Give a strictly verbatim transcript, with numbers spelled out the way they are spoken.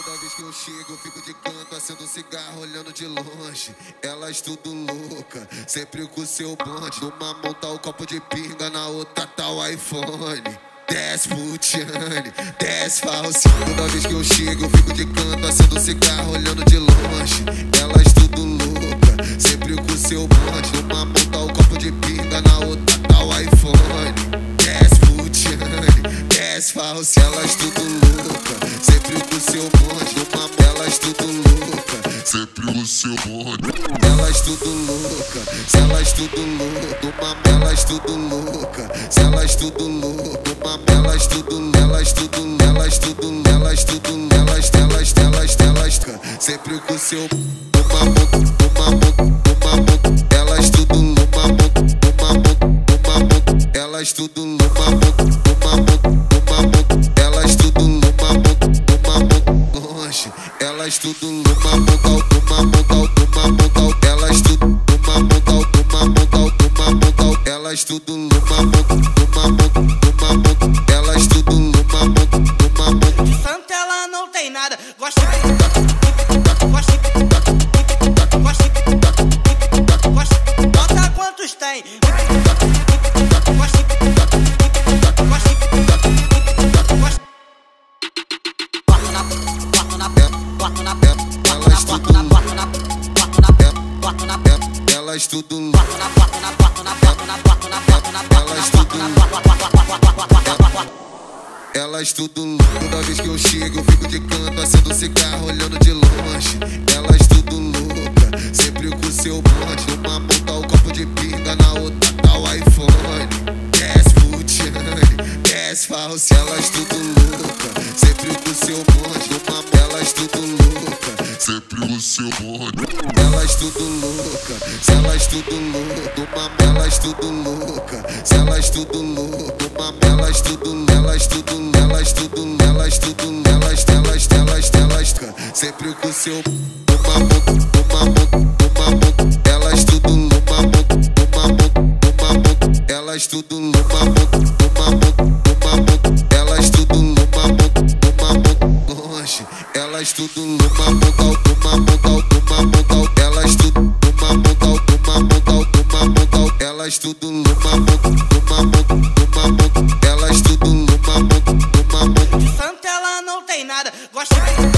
Toda vez que eu chego, eu fico de canto, acendo um cigarro, olhando de longe. Elas tudo louca, sempre com o seu bonde. Numa mão tá o copo de pinga, na outra tá o iPhone. Desce Putiane, desce falsinho. Toda vez que eu chego, eu fico de canto, acendo um cigarro, olhando de longe. Elas tudo louca, sempre com o seu bonde. Numa mão tá o copo de pinga, na outra tá o iPhone. Desce Putiane, desce falsinho. Elas tudo louca, sempre com o seu bonde. Numa elas tudo louca, sempre com o seu bonde. Elas tudo louca, se elas tudo louca. Numa elas tudo louca, se elas tudo louca. Elas tudo, elas tudo, elas tudo, elas tudo, elas, elas, elas, elas, sempre com o seu uma mão, uma mão, uma mão, elas tudo numa mão, uma mão, uma mão, elas tudo numa mão, uma mão, uma mão, elas tudo numa mão, uma mão, longe, elas tudo numa mão, uma mão, uma mão, elas tudo numa mão, uma mão, uma mão, elas tudo numa mão, uma mão, uma mão. Elas tudo numa mão, numa mão. De santa ela não tem nada. Gosta de... Gosta de... Gosta de... Gosta de... Bota quantos tem. Gosta de... Gosta de... Gosta de... Bota na... Bota na... Bota na... Bota na... Bota na... Bota na... Bota na... Elas tudo... Bota na... Bota na... Bota na... Bota na... Bota na... Bota na... Elas tudo... Elas tudo louca. Toda vez que eu chego, eu fico de canto, acendo um cigarro, olhando de longe. Elas tudo louca, sempre com o seu bonde. Numa mão tá o copo de pinga, na outra tá o iPhone. Desce Putiane, desce falsa. Elas tudo louca, sempre com o seu bonde. Numa elas tudo louca, sempre com o seu bonde. Elas tudo louca, se elas tudo louca. Numa elas tudo louca, se elas tudo louca. Numa elas tudo, elas tudo. Elas tudo, elas tudo, elas, elas, elas, elas, sempre com o seu uma mão, uma mão, uma mão. Elas tudo numa mão, uma mão, uma mão. Elas tudo numa mão, uma mão, uma mão. Elas tudo numa mão, uma mão, longe. Elas tudo numa mão, uma mão, uma mão. Elas tudo numa mão, uma mão, uma mão. Elas tudo numa mão, uma mão, uma mão. Elas tudo numa mão. De santa ela não tem nada. Gosta de...